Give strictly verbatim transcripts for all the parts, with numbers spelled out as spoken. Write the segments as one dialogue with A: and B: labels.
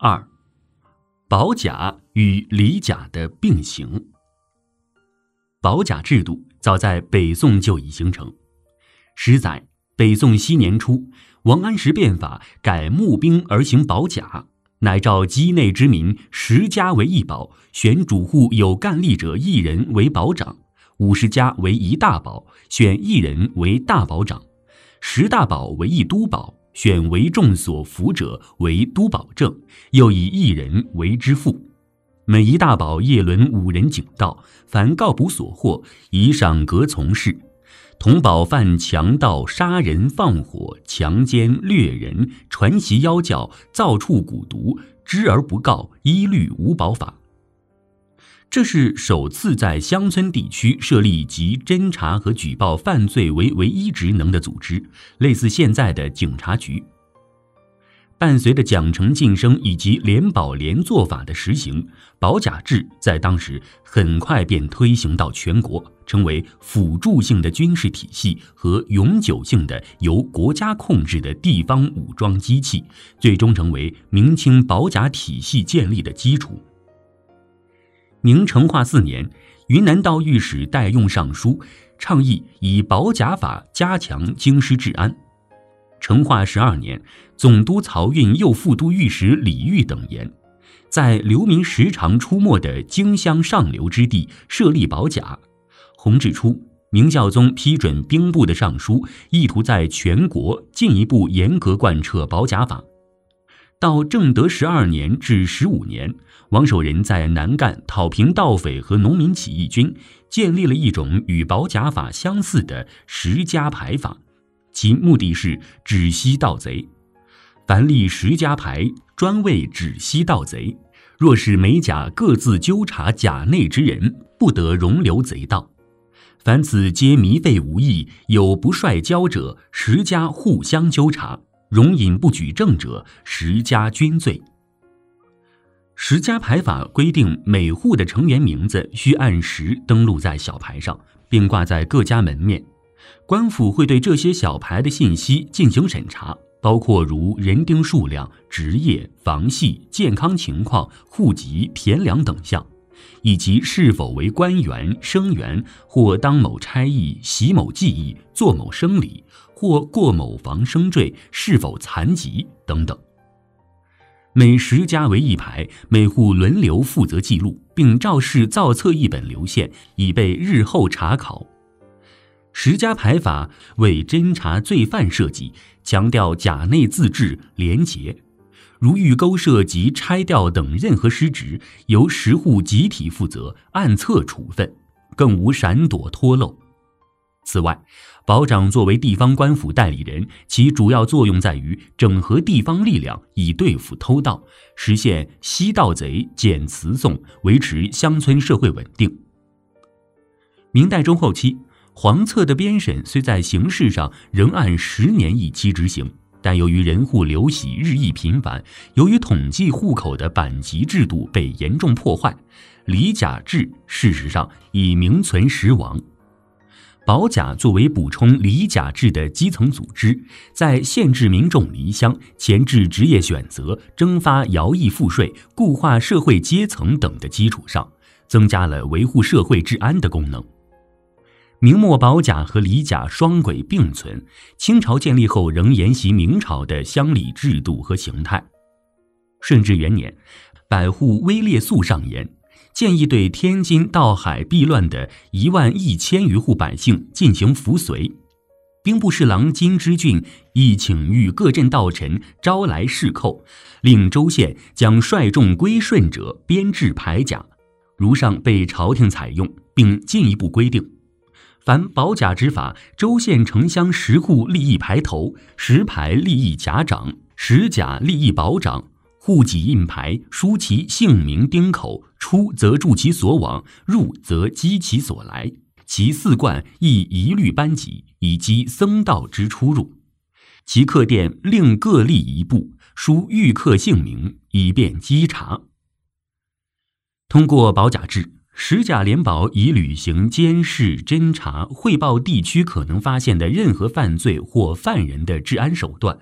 A: 二、保甲与里甲的并行。保甲制度早在北宋就已形成。史载，北宋熙年初，王安石变法，改募兵而行保甲，乃召畿内之民十家为一保，选主户有干力者一人为保长，五十家为一大保，选一人为大保长，十大保为一都保，选为众所服者为都保正，又以一人为之副。每一大保夜轮五人警道，凡告捕所获，以赏格从事。同保犯强盗、杀人、放火、强奸、掠人、传习妖教、造处蛊毒，知而不告，一律无保法。这是首次在乡村地区设立集侦查和举报犯罪为唯一职能的组织，类似现在的警察局。伴随着奖惩晋升以及联保联坐法的实行，保甲制在当时很快便推行到全国，成为辅助性的军事体系和永久性的由国家控制的地方武装机器，最终成为明清保甲体系建立的基础。明成化四年，云南道御史戴用上书，倡议以保甲法加强京师治安。成化十二年，总督漕运右副都御史李煜等言，在流民时常出没的荆襄上流之地设立保甲。弘治初，明教宗批准兵部的上书，意图在全国进一步严格贯彻保甲法。到正德十二年至十五年，王守仁在南赣讨平盗匪和农民起义军，建立了一种与保甲法相似的十家牌法，其目的是止息盗贼。凡立十家牌，专为止息盗贼。若是每甲各自纠察甲内之人，不得容留贼盗。凡此皆糜费无益，有不率交者，十家互相纠察；容饮不举证者，十家均罪。十家牌法规定，每户的成员名字需按时登录在小牌上，并挂在各家门面。官府会对这些小牌的信息进行审查，包括如人丁数量、职业、房系、健康情况、户籍、田粮等项，以及是否为官员、生员，或当某差役、习某技艺、做某生理，或过某房生坠，是否残疾等等。每十家为一牌，每户轮流负责记录，并照示造册一本留现，以备日后查考。十家牌法为侦查罪犯设计，强调甲内自治、廉洁。如遇勾设及拆掉等任何失职，由十户集体负责，按册处分，更无闪躲脱漏。此外，保长作为地方官府代理人，其主要作用在于整合地方力量，以对付偷盗，实现吸盗贼、减词讼，维持乡村社会稳定。明代中后期，黄册的编审虽在形式上仍按十年一期执行，但由于人户流徙日益频繁，由于统计户口的版籍制度被严重破坏，里甲制事实上已名存实亡。保甲作为补充里甲制的基层组织，在限制民众离乡、前置职业选择、征发徭役赋税、固化社会阶层等的基础上，增加了维护社会治安的功能。明末保甲和里甲双轨并存，清朝建立后仍沿袭明朝的乡里制度和形态。顺治元年，百户威烈肃上言，建议对天津到海避乱的一万一千余户百姓进行扶随。兵部侍郎金之俊亦请谕各镇道臣招来市寇，令州县将率众归顺者编制牌甲，如上被朝廷采用，并进一步规定，凡保甲之法，州县城乡十户立一牌头，十牌立一甲长，十甲立一保长，户籍印牌，书其姓名丁口，出则注其所往，入则积其所来，其四冠亦一律班级，以积僧道之出入。其客店另各立一部，书御客姓名，以便稽查。通过保甲制，十甲联保以履行监视、侦查、汇报地区可能发现的任何犯罪或犯人的治安手段，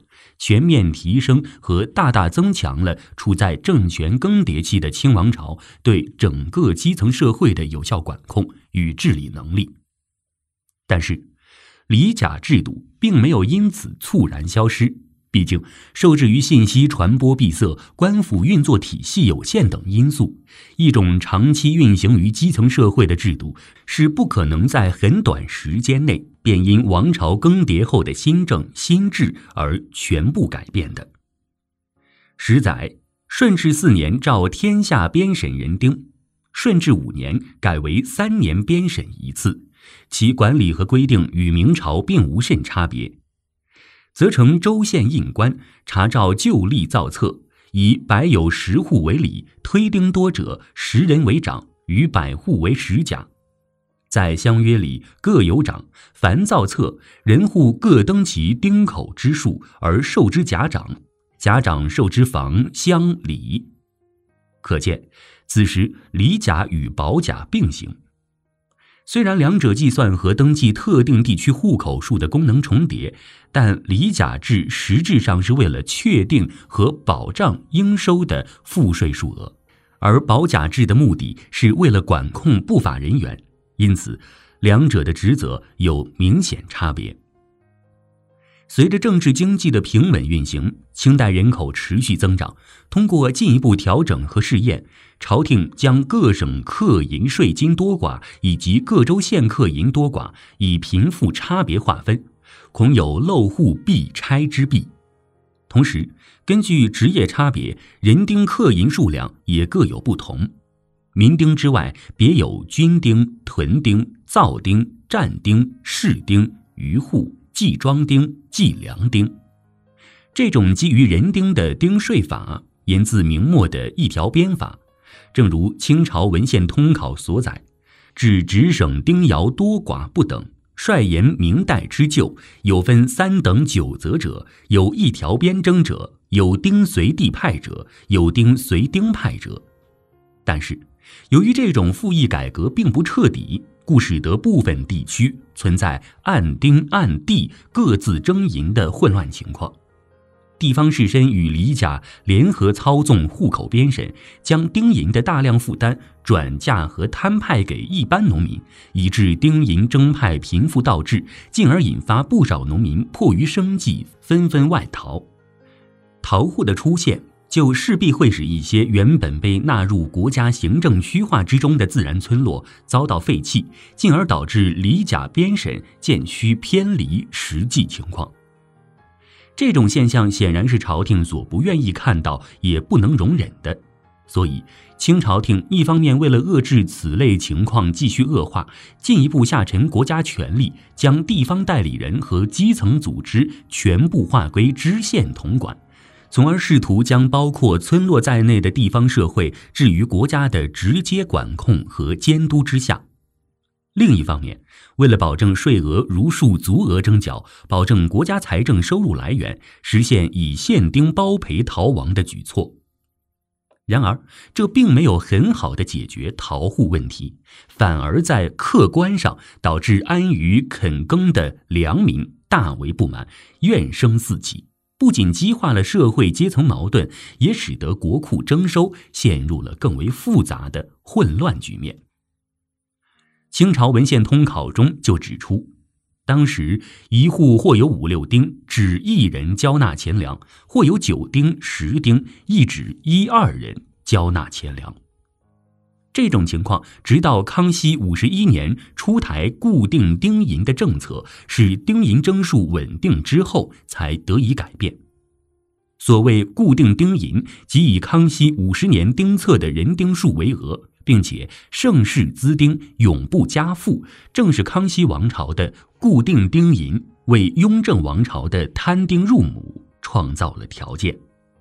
A: 全面提升和大大增强了处在政权更迭期的清王朝对整个基层社会的有效管控与治理能力。但是，里甲制度并没有因此猝然消失，毕竟受制于信息传播闭塞、官府运作体系有限等因素，一种长期运行于基层社会的制度是不可能在很短时间内便因王朝更迭后的新政新制而全部改变的。史载，顺治四年诏天下编审人丁，顺治五年改为三年编审一次，其管理和规定与明朝并无甚差别。则成州县印官查照旧例造册，以百有十户为里，推丁多者十人为长，与百户为十甲。在乡约里各有长，凡造册人户各登其丁口之数而授之甲长，甲长授之房乡里。可见此时里甲与保甲并行。虽然两者计算和登记特定地区户口数的功能重叠，但里甲制实质上是为了确定和保障应收的赋税数额，而保甲制的目的是为了管控不法人员，因此两者的职责有明显差别。随着政治经济的平稳运行，清代人口持续增长，通过进一步调整和试验，朝廷将各省课银税金多寡以及各州县课银多寡以贫富差别划分，恐有漏户必差之弊。同时，根据职业差别，人丁课银数量也各有不同。民丁之外，别有军丁、屯丁、造丁、战丁、士丁、渔户、计庄丁、计粮丁。这种基于人丁的丁税法源自明末的一条鞭法，正如清朝文献通考所载，指直省丁徭多寡不等，率言明代之旧，有分三等九则者，有一条鞭征者，有丁随地派者，有丁随丁派者。但是由于这种赋役改革并不彻底，故使得部分地区存在按丁按地各自征银的混乱情况。地方士绅与里甲联合操纵户口编审，将丁银的大量负担转嫁和摊派给一般农民，以致丁银征派贫富倒置，进而引发不少农民迫于生计纷纷外逃。逃户的出现就势必会使一些原本被纳入国家行政区划之中的自然村落遭到废弃，进而导致里甲编审渐趋偏离实际情况。这种现象显然是朝廷所不愿意看到也不能容忍的，所以清朝廷一方面为了遏制此类情况继续恶化，进一步下沉国家权力，将地方代理人和基层组织全部划归知县统管，从而试图将包括村落在内的地方社会置于国家的直接管控和监督之下。另一方面，为了保证税额如数足额征缴，保证国家财政收入来源，实现以限丁包赔逃亡的举措。然而，这并没有很好的解决逃户问题，反而在客观上导致安于垦耕的良民大为不满，怨声四起，不仅激化了社会阶层矛盾，也使得国库征收陷入了更为复杂的混乱局面。清朝文献通考中就指出，当时一户或有五六丁，只一人交纳钱粮；或有九丁、十丁，亦只一二人交纳钱粮。这种情况直到康熙五十一年出台固定丁银的政策，使丁银征数稳定之后，才得以改变。所谓固定丁银，即以康熙五十年丁册的人丁数为额，并且盛世资丁永不加赋，正是康熙王朝的固定丁银为雍正王朝的摊丁入亩创造了条件。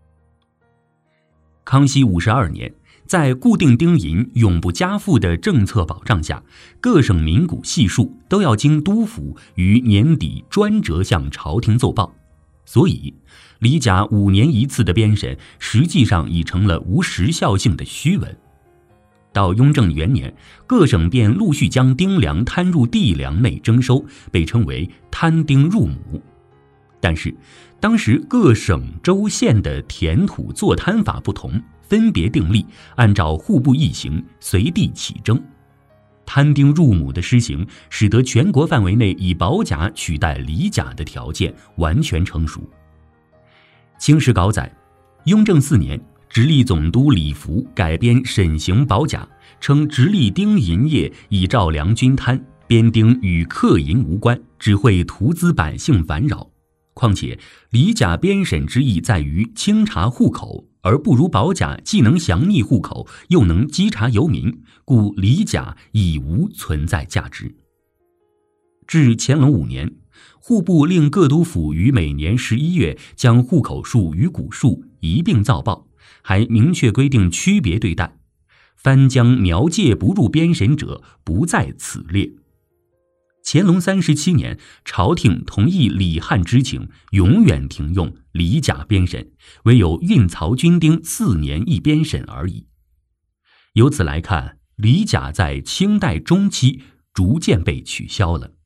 A: 康熙五十二年，在固定丁银永不加赋的政策保障下，各省民谷系数都要经督府于年底专折向朝廷奏报，所以里甲五年一次的编审实际上已成了无时效性的虚文。到雍正元年，各省便陆续将丁粮摊入地粮内征收，被称为摊丁入亩。 但是当时各省州县的田土作摊法不同，分别订立，按照户部议刑，随地起征。摊丁入亩的施行，使得全国范围内以保甲取代里甲的条件完全成熟。清史稿载，雍正四年，直隶总督李福改编审刑保甲，称直隶丁银业以照量均摊，编丁与克银无关，只会徒资百姓烦扰。况且里甲编审之意在于清查户口，而不如保甲既能详拟户口，又能稽查游民，故里甲已无存在价值。至乾隆五年，户部令各督府于每年十一月将户口数与股数一并造报，还明确规定区别对待，藩江苗界不入编审者不在此列。乾隆三十七年，朝廷同意李汉之请，永远停用里甲编审，唯有运漕军丁四年一编审而已。由此来看，里甲在清代中期逐渐被取消了。